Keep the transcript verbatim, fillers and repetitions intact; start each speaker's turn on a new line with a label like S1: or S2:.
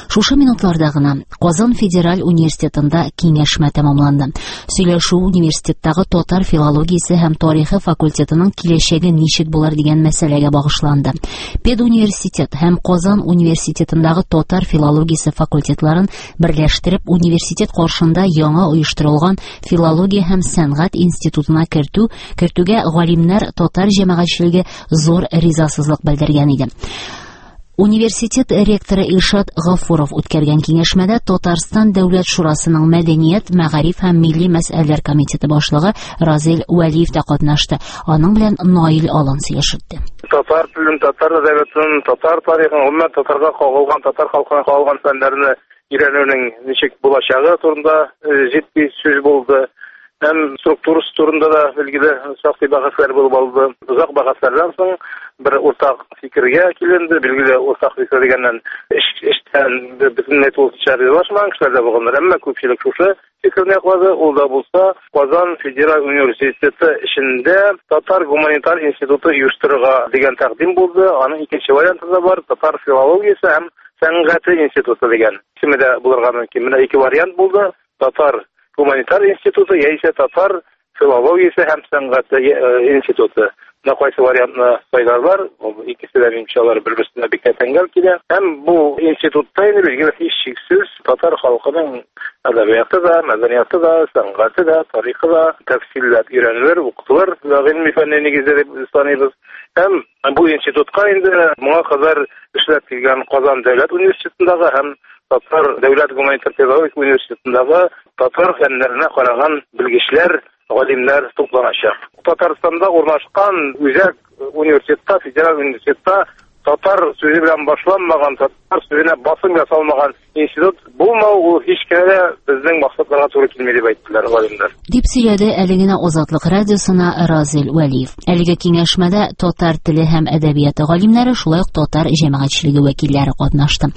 S1: Шушы минутларда гына Казан федераль университетында киңәшмә тәмамланды. Сөйләшү университеттагы татар филологиясе һәм тарихы факультетының киләчәге ничек булыр дигән мәсьәләгә багышланды. Педуниверситет һәм Казан университетындагы татар филологиясе факультетларын берләштереп, университет каршында яңа оештырылган филология һәм сәнгать институтына кертү, кертүгә галимнәр, татар җәмәгатьчелеге зур ризасызлык белдергән иде. Университет ректоры Илшат Гафуров үткәргән киңәшмәдә Татарстан Дәүләт Шурасының мәдәният, мәгариф һәм милли мәсьәләләр комитеты башлыгы Разил Вәлиев та катнашты. Аның белән Наил Алан сөйләште.
S2: Татар телен, татар әдәбиятын, татар тарихын, гомумән татарга кагылган, татар халкына кагылган фәннәрне өйрәнүнең ничек булачагы турында җитди сүз булды. Һәм структурасы турында да билгеле шактый бәхәсләр булып алды. Узак бәхәсләрдән соң бер уртак фикергә киленде. Билгеле уртак фикер дигәннән эштән бөтенләй тулысынча ризалашмаган кешеләр дә булганнар. Әмма күпчелек шушы фикерне яклады. Ул да булса, Казан федераль университеты эчендә татар гуманитар институты оештырырга дигән тәкъдим булды. Аның икенче варианты да бар. Татар филологиясе һәм сәнгате институты дигән. Исеме дә булырга мөмкин. Менә ике вариант булды. Татар гуманитар институты яисә татар филологиясе һәм сәнгате институты. Менә кайсы вариантны сайларлар, икесе дә иншаллах бер-берсенә бик тәңгәл килә. Һәм бу институтта инде билгеле һичшиксез татар халкының әдәбияты да, мәдәнияты да, сәнгате да, тарихы да тәфсилләп өйрәнелер, укытылыр. Гыйльми фәнни нигездә дип саныйбыз. Һәм бу институтка инде моңа кадәр эшләп килгән Казан дәүләт университетындагы һәм Татар дәүләт гуманитар педагогик университетындагы татар фәннәренә караган белгечләр, галимнәр тупланачак. Татарстанда урнашкан үзәк университетта, федераль университетта татар сүзе белән башланмаган, татар сүзенә басым ясалмаган институт булмау ул һич кенә безнең максатларга туры килми дип әйттеләр галимнәр.
S1: Дип сөйләде әле генә Азатлык радиосына Разил Вәлиев. Әлеге киңәшмәдә татар теле һәм әдәбияты галимнәре, шулай ук татар җәмәгатьчелеге вәкилләре катнашты.